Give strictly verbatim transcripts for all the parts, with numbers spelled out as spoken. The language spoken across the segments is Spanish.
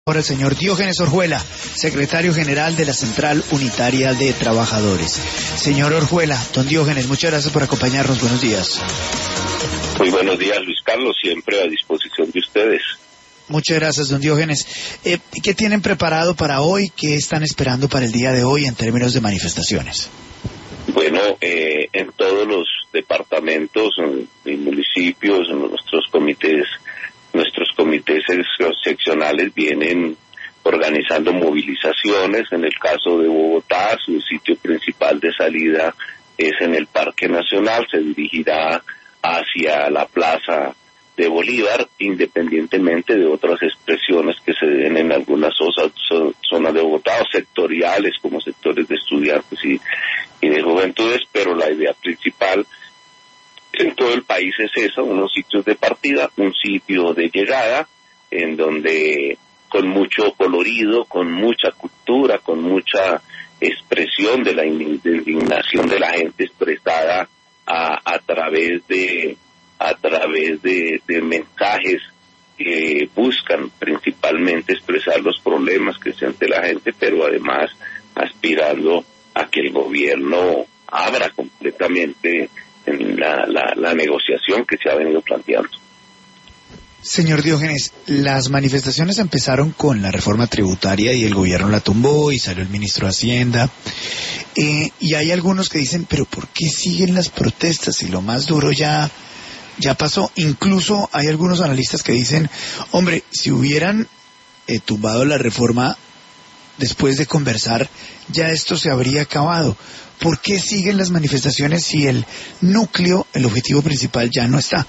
Ahora el señor Diógenes Orjuela, secretario general de la Central Unitaria de Trabajadores. Señor Orjuela, don Diógenes, muchas gracias por acompañarnos. Buenos días. Muy buenos días, Luis Carlos, siempre a disposición de ustedes. Muchas gracias, don Diógenes. Eh, ¿Qué tienen preparado para hoy? ¿Qué están esperando para el día de hoy en términos de manifestaciones? Bueno, eh, en todos los departamentos y municipios, en nuestros comités, nuestros comités seccionales vienen organizando movilizaciones. En el caso de Bogotá, su sitio principal de salida es en el Parque Nacional, se dirigirá hacia la Plaza de Bolívar, independientemente de otras expresiones que se den en algunas zonas de Bogotá, o sectoriales como sectores de estudiantes y, y de juventudes, pero la idea principal en todo el país es esa: unos sitios de partida, un sitio de llegada, en donde con mucho colorido, con mucha cultura, con mucha expresión de la indignación de la gente expresada a, a través de a través de, de mensajes que buscan principalmente expresar los problemas que siente la gente, pero además aspirando a que el gobierno abra completamente en la, la, la negociación que se ha venido planteando. Señor Diógenes, las manifestaciones empezaron con la reforma tributaria y el gobierno la tumbó y salió el ministro de Hacienda. Eh, y hay algunos que dicen, pero ¿por qué siguen las protestas? Y lo más duro ya, ya pasó. Incluso hay algunos analistas que dicen, hombre, si hubieran eh, tumbado la reforma después de conversar, ya esto se habría acabado. ¿Por qué siguen las manifestaciones si el núcleo, el objetivo principal ya no está?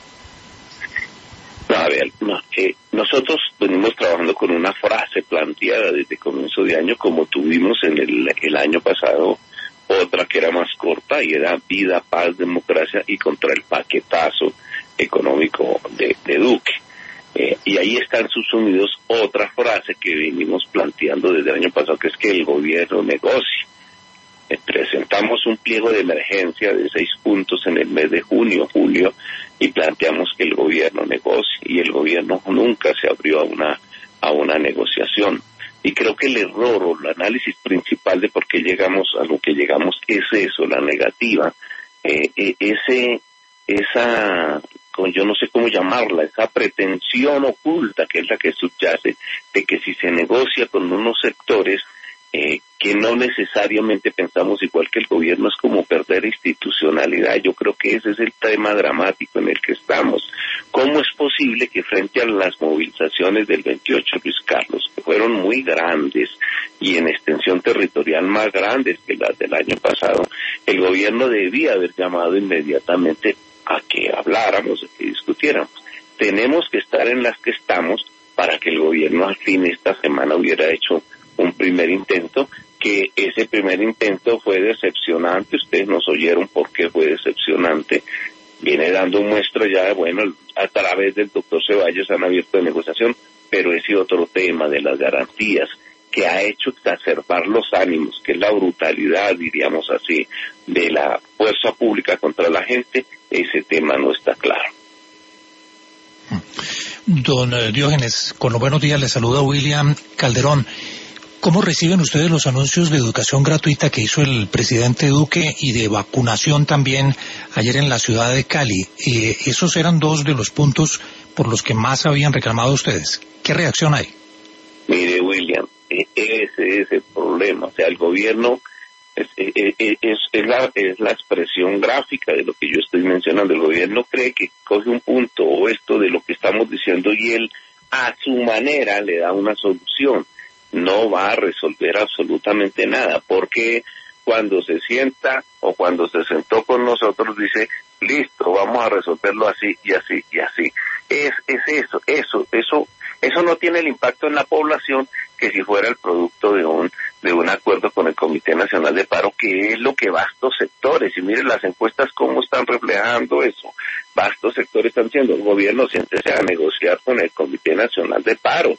A ver, no, eh, nosotros venimos trabajando con una frase planteada desde comienzo de año, como tuvimos en el, el año pasado otra que era más corta y era vida, paz, democracia y contra el paquetazo económico de, de Duque. Eh, y ahí están subsumidos otra frase que venimos planteando desde el año pasado, que es que el gobierno negocie. Eh, presentamos un pliego de emergencia de seis puntos en el mes de junio, julio, y planteamos que el gobierno negocie, y el gobierno nunca se abrió a una a una negociación. Y creo que el error o el análisis principal de por qué llegamos a lo que llegamos es eso, la negativa, eh, eh, ese esa yo no sé cómo llamarla, esa pretensión oculta que es la que subyace de que si se negocia con unos sectores eh, que no necesariamente pensamos igual que el gobierno, es como perder institucionalidad. Yo creo que ese es el tema dramático en el que estamos. ¿Cómo es posible que frente a las movilizaciones del veintiocho, Luis Carlos, que fueron muy grandes y en extensión territorial más grandes que las del año pasado, el gobierno debía haber llamado inmediatamente a que habláramos, a que discutiéramos? Tenemos que estar en las que estamos para que el gobierno al fin esta semana hubiera hecho un primer intento, que ese primer intento fue decepcionante. Ustedes nos oyeron por qué fue decepcionante. Viene dando muestra ya de, bueno, a través del doctor Ceballos han abierto de negociación, pero ese otro tema de las garantías que ha hecho exacerbar los ánimos, que es la brutalidad, diríamos así, de la fuerza pública contra la gente, ese tema no está claro. Don eh, Diógenes, con los buenos días, le saluda William Calderón. ¿Cómo reciben ustedes los anuncios de educación gratuita que hizo el presidente Duque y de vacunación también ayer en la ciudad de Cali? Eh, esos eran dos de los puntos por los que más habían reclamado ustedes. ¿Qué reacción hay? Mire, William, ese es el problema. O sea, el gobierno es, es, es, es, la, es la expresión gráfica de lo que yo estoy mencionando. El gobierno cree que coge un punto o esto de lo que estamos diciendo y él a su manera le da una solución. No va a resolver absolutamente nada, porque cuando se sienta o cuando se sentó con nosotros dice, listo, vamos a resolverlo así y así y así. Es, es eso, eso, eso, eso no tiene el impacto en la población que si fuera el producto de un, de un acuerdo con el Comité Nacional de Paro, que es lo que vastos sectores, y miren las encuestas cómo están reflejando eso, vastos sectores están diciendo, el gobierno siéntese a negociar con el Comité Nacional de Paro.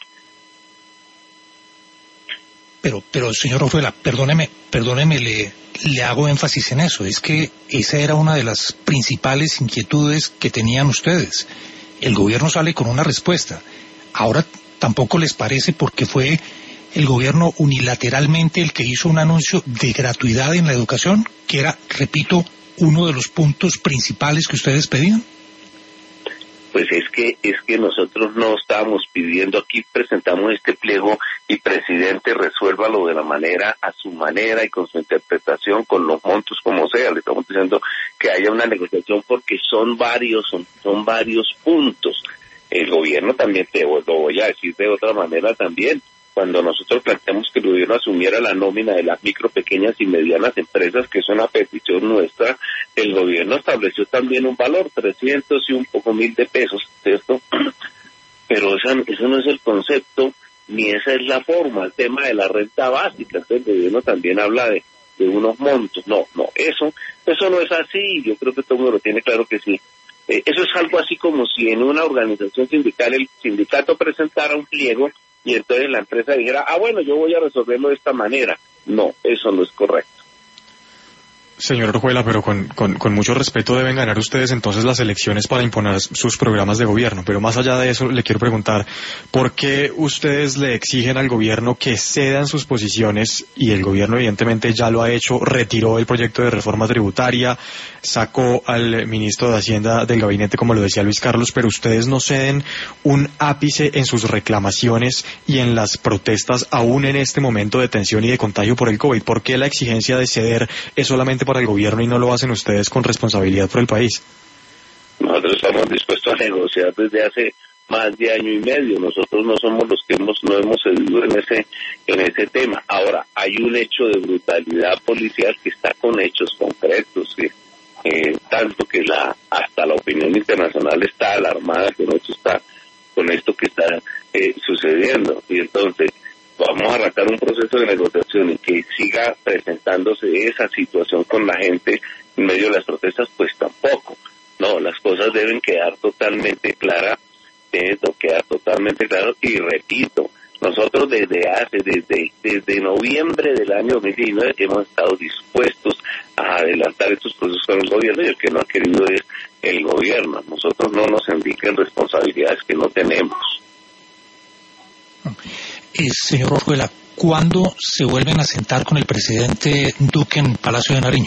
Pero, pero señor Orjuela, perdóneme, perdóneme, le, le hago énfasis en eso. Es que esa era una de las principales inquietudes que tenían ustedes. El gobierno sale con una respuesta. Ahora tampoco les parece, porque fue el gobierno unilateralmente el que hizo un anuncio de gratuidad en la educación, que era, repito, uno de los puntos principales que ustedes pedían. Pues es que es que nosotros no estábamos pidiendo, aquí presentamos este pliego y presidente resuélvalo de la manera, a su manera y con su interpretación, con los montos como sea. Le estamos diciendo que haya una negociación porque son varios, son, son varios puntos. El gobierno también, te lo voy a decir de otra manera también, cuando nosotros planteamos que el gobierno asumiera la nómina de las micro, pequeñas y medianas empresas, que es una petición nuestra, el gobierno estableció también un valor, trescientos y un poco mil de pesos, ¿cierto? Pero esa, ese no es el concepto, ni esa es la forma, el tema de la renta básica. Entonces el gobierno también habla de, de unos montos. No, no, eso, eso no es así, yo creo que todo el mundo lo tiene claro que sí. Eh, eso es algo así como si en una organización sindical el sindicato presentara un pliego y entonces la empresa dijera, ah, bueno, yo voy a resolverlo de esta manera. No, eso no es correcto. Señor Orjuela, pero con, con, con mucho respeto deben ganar ustedes entonces las elecciones para imponer sus programas de gobierno. Pero más allá de eso, le quiero preguntar, ¿por qué ustedes le exigen al gobierno que cedan sus posiciones? Y el gobierno evidentemente ya lo ha hecho, retiró el proyecto de reforma tributaria, sacó al ministro de Hacienda del gabinete, como lo decía Luis Carlos, pero ustedes no ceden un ápice en sus reclamaciones y en las protestas, aún en este momento de tensión y de contagio por el COVID. ¿Por qué la exigencia de ceder es solamente para el gobierno y no lo hacen ustedes con responsabilidad por el país? Nosotros estamos dispuestos a negociar desde hace más de año y medio. Nosotros no somos los que hemos no hemos cedido en ese en ese tema. Ahora, hay un hecho de brutalidad policial que está con hechos concretos, que eh, tanto que la hasta la opinión internacional está alarmada con esto está con esto que está eh, sucediendo. Y entonces vamos a arrancar un proceso de negociación y que siga presentándose esa situación con la gente en medio de las protestas, pues tampoco. No, las cosas deben quedar totalmente claras, deben quedar totalmente claras, y repito, nosotros desde hace, desde, desde noviembre del año dos mil diecinueve hemos estado dispuestos a adelantar estos procesos con el gobierno, y el que no ha querido es el gobierno. Nosotros no nos indiquen responsabilidades que no tenemos. Eh, señor Orjuela, ¿cuándo se vuelven a sentar con el presidente Duque en Palacio de Nariño?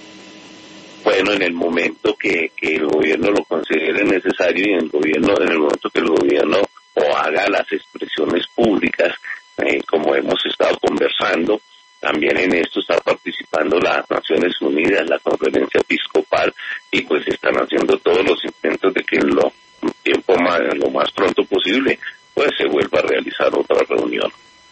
Bueno, en el momento que, que el gobierno lo considere necesario y en el gobierno, en el momento que el gobierno o haga las expresiones públicas, eh, como hemos estado conversando. También en esto está participando las Naciones Unidas, la Conferencia Episcopal, y pues están haciendo todos los intentos de que en lo tiempo más, lo más pronto posible, pues se vuelva a realizar otra reunión.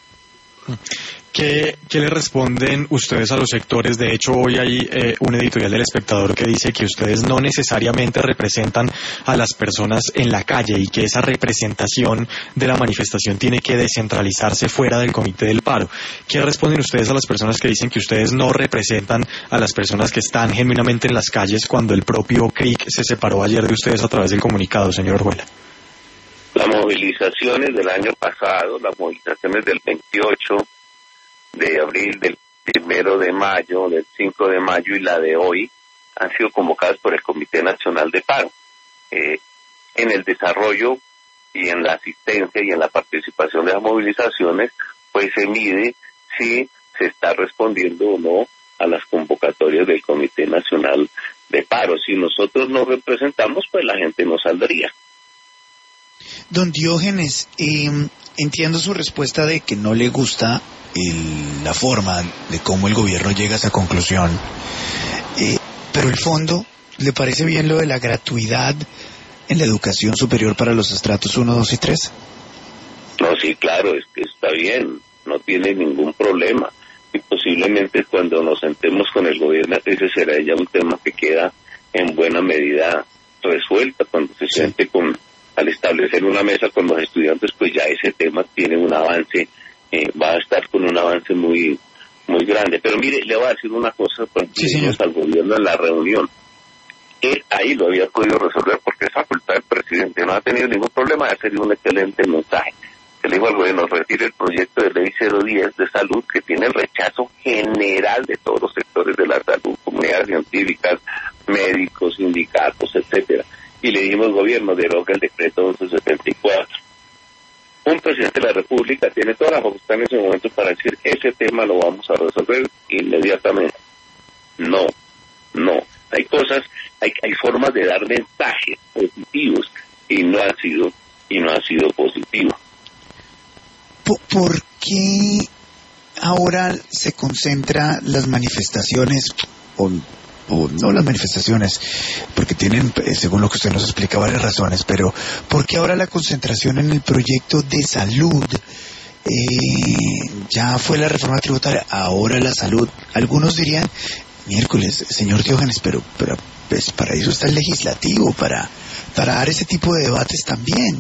¿Qué, ¿Qué le responden ustedes a los sectores? De hecho, hoy hay eh, un editorial del Espectador que dice que ustedes no necesariamente representan a las personas en la calle y que esa representación de la manifestación tiene que descentralizarse fuera del Comité del Paro. ¿Qué responden ustedes a las personas que dicen que ustedes no representan a las personas que están genuinamente en las calles cuando el propio C R I C se separó ayer de ustedes a través del comunicado, señor Orjuela? Las movilizaciones del año pasado, las movilizaciones del veintiocho de abril, del primero de mayo, del cinco de mayo y la de hoy han sido convocadas por el Comité Nacional de Paro. Eh, en el desarrollo y en la asistencia y en la participación de las movilizaciones, pues se mide si se está respondiendo o no a las convocatorias del Comité Nacional de Paro. Si nosotros no representamos, pues la gente no saldría. Don Diógenes, eh, entiendo su respuesta de que no le gusta el, la forma de cómo el gobierno llega a esa conclusión, eh, pero el fondo, ¿le parece bien lo de la gratuidad en la educación superior para los estratos uno, dos y tres? No, sí, claro, es que está bien, no tiene ningún problema, y posiblemente cuando nos sentemos con el gobierno ese será ya un tema que queda en buena medida resuelta cuando se Sí. siente con al establecer una mesa con los estudiantes, pues ya ese tema tiene un avance, eh, va a estar con un avance muy muy grande. Pero mire, le voy a decir una cosa, cuando Sí, hicimos al gobierno en la reunión, él ahí lo había podido resolver porque esa facultad del presidente no ha tenido ningún problema, ha sido un excelente mensaje. Se le dijo al gobierno, retire el proyecto de ley cero diez de salud que tiene el rechazo general de todos los sectores de la salud, comunidades científicas, médicos, sindicatos, etcétera. Y le dijimos, gobierno, deroga el decreto once setenta y cuatro. un presidente de la República tiene toda la facultad en ese momento para decir ese tema lo vamos a resolver inmediatamente. No, no. Hay cosas, hay, hay formas de dar mensajes positivos y no ha sido, y no ha sido positivo. ¿Por, ¿Por qué ahora se concentra las manifestaciones, o, o no las manifestaciones, porque tienen, según lo que usted nos explica, varias razones, pero ¿por qué ahora la concentración en el proyecto de salud? Eh, ya fue la reforma tributaria, ahora la salud. Algunos dirían, miércoles, señor Diógenes, pero, pero pues para eso está el legislativo, para, para dar ese tipo de debates también.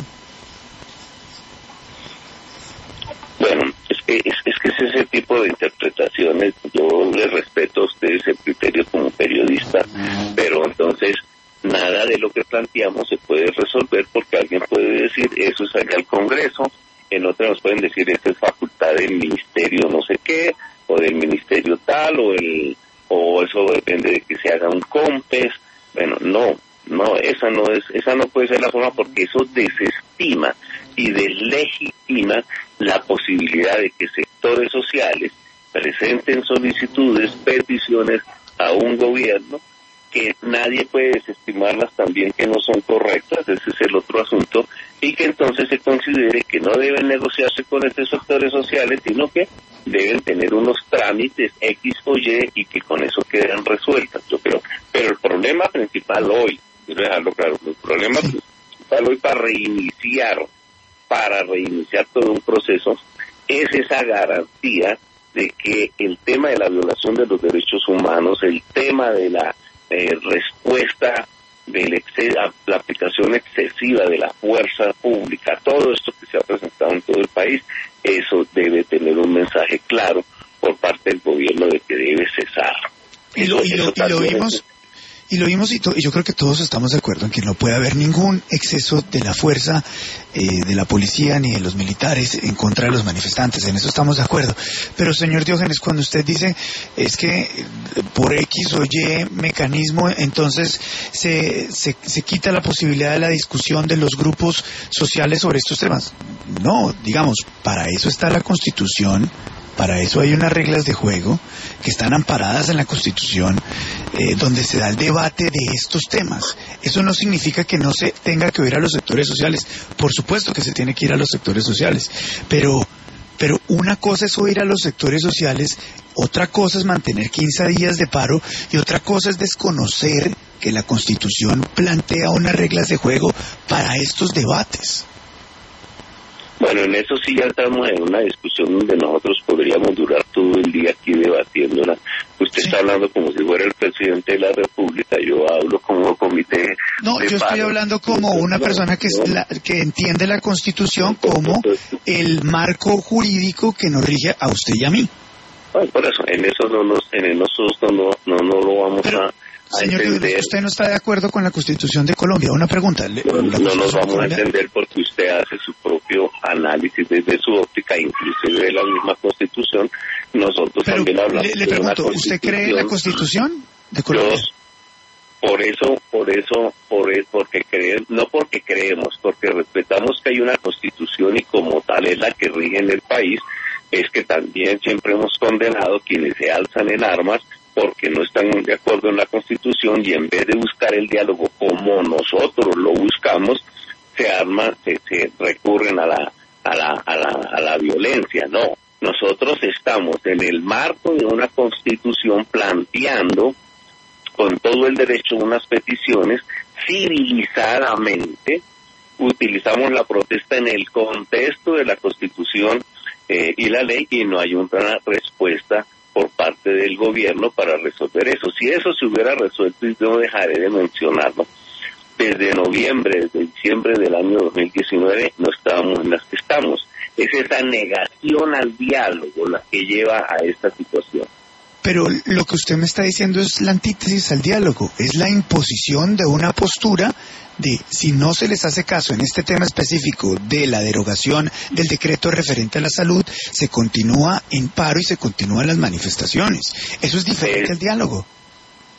Bueno, es que es, es que es ese tipo de interpretaciones. Yo le respeto a usted ese criterio como periodista, pero entonces nada de lo que planteamos se puede resolver porque alguien puede decir eso es allá al Congreso, en otra nos pueden decir esta es facultad del ministerio no sé qué, o del ministerio tal, o el o eso depende de que se haga un COMPES. Bueno, no, no, esa no es, esa no puede ser la forma porque eso desestima y deslegitima la posibilidad de que sectores sociales presenten solicitudes, peticiones a un gobierno que nadie puede desestimarlas también que no son correctas, ese es el otro asunto, y que entonces se considere que no deben negociarse con estos sectores sociales, sino que deben tener unos trámites X o Y y que con eso quedan resueltas, yo creo. Pero el problema principal hoy, quiero dejarlo claro, el problema principal hoy para reiniciar, para reiniciar todo un proceso, es esa garantía de que el tema de la violación de los derechos humanos, el tema de la eh, respuesta de la, la aplicación excesiva de la fuerza pública, todo esto que se ha presentado en todo el país, eso debe tener un mensaje claro por parte del gobierno de que debe cesar. Y lo, y lo, y lo vimos, y lo vimos y, to, y yo creo que todos estamos de acuerdo en que no puede haber ningún exceso de la fuerza eh, de la policía ni de los militares en contra de los manifestantes, en eso estamos de acuerdo. Pero señor Diógenes, cuando usted dice es que por X o Y mecanismo entonces se, se, se quita la posibilidad de la discusión de los grupos sociales sobre estos temas. No, digamos, para eso está la Constitución. Para eso hay unas reglas de juego que están amparadas en la Constitución, eh, donde se da el debate de estos temas. Eso no significa que no se tenga que oír a los sectores sociales. Por supuesto que se tiene que ir a los sectores sociales, pero, pero una cosa es oír a los sectores sociales, otra cosa es mantener quince días de paro y otra cosa es desconocer que la Constitución plantea unas reglas de juego para estos debates. Bueno, en eso sí ya estamos en una discusión donde nosotros podríamos durar todo el día aquí debatiéndola. Usted sí está hablando como si fuera el presidente de la República, yo hablo como comité. No, yo estoy hablando como una persona que, es la, que entiende la Constitución como el marco jurídico que nos rige a usted y a mí. Bueno, por eso, en eso no nos, en nosotros no, no, no lo vamos Pero, a... Señor, ¿usted no está de acuerdo con la Constitución de Colombia? Una pregunta. No, no nos vamos a entender porque usted hace su propio análisis desde su óptica, inclusive de la misma Constitución. Nosotros Pero también hablamos le, le pregunto, ¿usted cree en la Constitución de Colombia? Yo, por eso, por eso, por eso, porque creemos, no porque creemos, porque respetamos que hay una Constitución y como tal es la que rige en el país, es que también siempre hemos condenado quienes se alzan en armas porque no están de acuerdo en la Constitución y en vez de buscar el diálogo como nosotros lo buscamos, se arman, se, se recurren a la, a la, a la, a la violencia. No, nosotros estamos en el marco de una Constitución planteando con todo el derecho unas peticiones civilizadamente, utilizamos la protesta en el contexto de la Constitución eh, y la ley y no hay una respuesta por parte del gobierno para resolver eso. Si eso se hubiera resuelto, y no dejaré de mencionarlo, desde noviembre, desde diciembre del año dos mil diecinueve no estábamos en las que estamos. Es esa negación al diálogo la que lleva a esta situación. Pero lo que usted me está diciendo es la antítesis al diálogo, es la imposición de una postura de si no se les hace caso en este tema específico de la derogación del decreto referente a la salud, se continúa en paro y se continúan las manifestaciones. Eso es diferente es, al diálogo.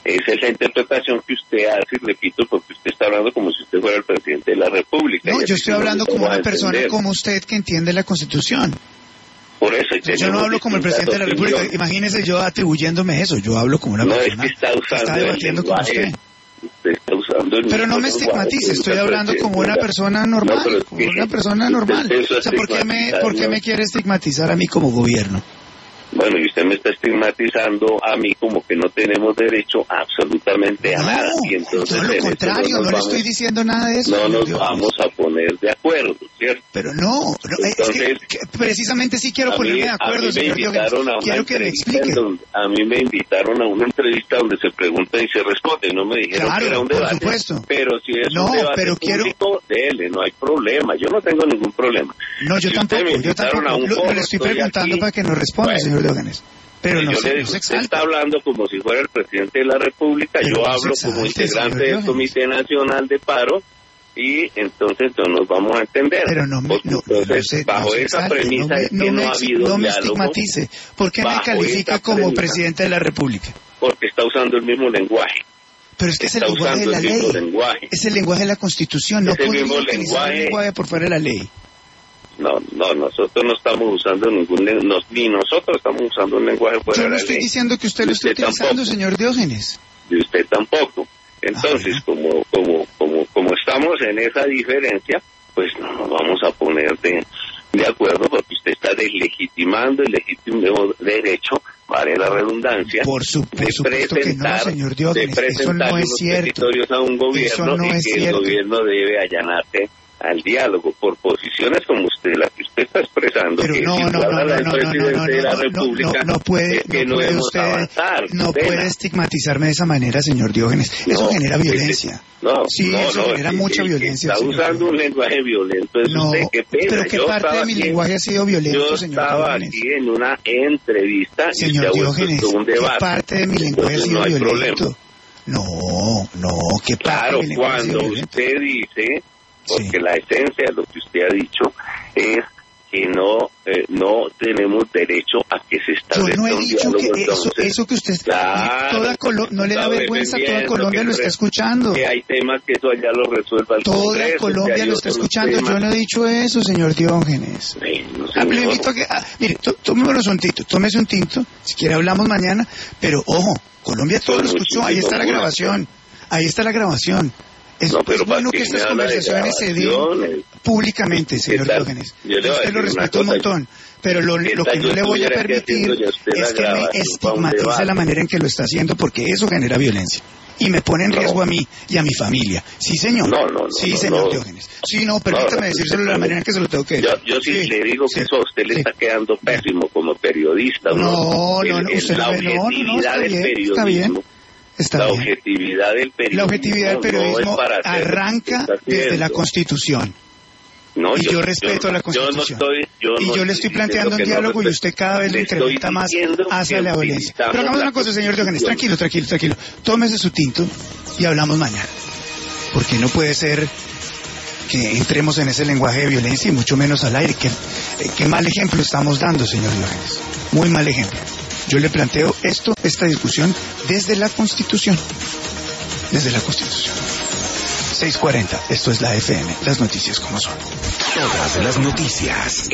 Esa es la interpretación que usted hace, repito, porque usted está hablando como si usted fuera el presidente de la República. No, yo estoy hablando como una persona como usted que entiende la Constitución. Por eso yo no hablo como el presidente de la República. Imagínese yo atribuyéndome eso. Yo hablo como una no, persona es que está, usando que está debatiendo con usted. Usted está usando el pero no me estigmatice, estoy hablando como una persona normal, no, como una persona normal. O sea, ¿por qué me, por qué me quiere estigmatizar a mí como gobierno? Bueno, y usted me está estigmatizando a mí como que no tenemos derecho absolutamente a no, nada. Y entonces, todo lo contrario, no, no le estoy diciendo nada de eso. No nos Dios. vamos a poner de acuerdo, ¿cierto? Pero no, no entonces, es que, que precisamente sí quiero ponerme mí, de acuerdo, señor Diógenes. Quiero que me explique. Donde, a mí me invitaron a una entrevista donde se pregunta y se responde. No me dijeron claro, que era un debate. Por supuesto. Pero si es no, un debate pero público, quiero... dele, no hay problema. Yo no tengo ningún problema. No, yo si tampoco, yo tampoco. Lo, le estoy preguntando aquí, para que nos responda, bueno, señor Diógenes. Pero no yo se, le digo, no usted está hablando como si fuera el presidente de la República, pero yo no hablo exalte, como integrante del Comité Nacional de Paro, y entonces, entonces nos vamos a entender. Pero no me, no, entonces, no sé, bajo no esa exalte, premisa no me, es que no, no me, ha habido no me diálogo, estigmatice. ¿Por qué me califica como premisa, presidente de la República? Porque está usando el mismo lenguaje. Pero es que es el lenguaje de la ley. Lenguaje. Es el lenguaje de la Constitución. No podemos utilizar lenguaje, el lenguaje por fuera de la ley. No, no, nosotros no estamos usando ningún no, ni nosotros estamos usando un lenguaje fuera de la ley. Yo no estoy diciendo que usted lo esté utilizando, tampoco, señor Diógenes. Y usted tampoco. Entonces, ah, como como como como estamos en esa diferencia, pues no nos vamos a poner de, de acuerdo porque usted está deslegitimando el legítimo derecho, vale la redundancia, por, su, por de supuesto presentar, que no, señor Diógenes, de presentar eso no es unos cierto. petitorios a un gobierno no y es que cierto. el gobierno debe allanarse al diálogo por posiciones como usted, la que usted está expresando, pero que no, si no, no, habla no, del no, presidente no, no, de la no, República, no, no puede, es que no no puede debemos usted, avanzar. no Pena. puede estigmatizarme de esa manera, señor Diógenes. Eso no, genera violencia. No, sí, no, eso no, genera sí, mucha sí, violencia. Está usando Diógenes. un lenguaje violento, es no, usted, qué pena. Pero qué yo parte de mi aquí, lenguaje ha sido violento, yo señor estaba Diógenes. aquí en una entrevista señor y se ha Diógenes, un debate. ¿qué parte de mi lenguaje ha sido no hay violento? Problema. No, no, qué parte claro, de mi lenguaje ha sido cuando violento. usted dice, porque sí. la esencia de lo que usted ha dicho es que no eh, no tenemos derecho a que se establezca yo no he un dicho diálogo, que eso, entonces, eso que usted claro, toda Colo no le da vergüenza, toda Colombia lo está escuchando. Que hay temas que eso allá lo resuelva el toda Congreso, Colombia lo está escuchando. temas. Yo no he dicho eso, señor Diógenes. Sí, no, ah, le invito a que, ah, mire, tomémonos un tinto, tómese un tinto, si quiere hablamos mañana, pero ojo, Colombia todo lo escuchó, ahí está la grabación, ahí está la grabación. Es, no, pero es bueno que estas conversaciones se den públicamente, señor Diógenes. Usted lo respeto un montón, pero lo, lo que no le voy a permitir es que me estigmatice la manera en que lo está haciendo, porque eso genera violencia. Y me pone en no. riesgo a mí y a mi familia. Sí, señor. No, no, no. Sí, no, señor no. Diógenes. Sí, no, permítame no, decírselo de la manera en que se lo tengo que decir. Yo, yo sí, sí le digo sí, que eso a usted le sí. está quedando pésimo como periodista. No, no, no. no, usted la no, objetividad no, no, está del bien, periodismo. Está bien. Está la bien. objetividad del periodismo. La objetividad del periodismo no arranca desde la Constitución. No, y yo, yo respeto yo, la Constitución. Yo no estoy, yo y no yo le estoy planteando un diálogo no y usted cada vez le incrementa más hacia la violencia. Pero hagamos una cosa, señor Diógenes. Tranquilo, tranquilo, tranquilo. Tómese su tinto y hablamos mañana. Porque no puede ser que entremos en ese lenguaje de violencia y mucho menos al aire. Qué, qué mal ejemplo estamos dando, señor Diógenes. Muy mal ejemplo. Yo le planteo esto, esta discusión, desde la Constitución. Desde la Constitución. seis cuarenta, esto es la F M, las noticias como son. Todas las noticias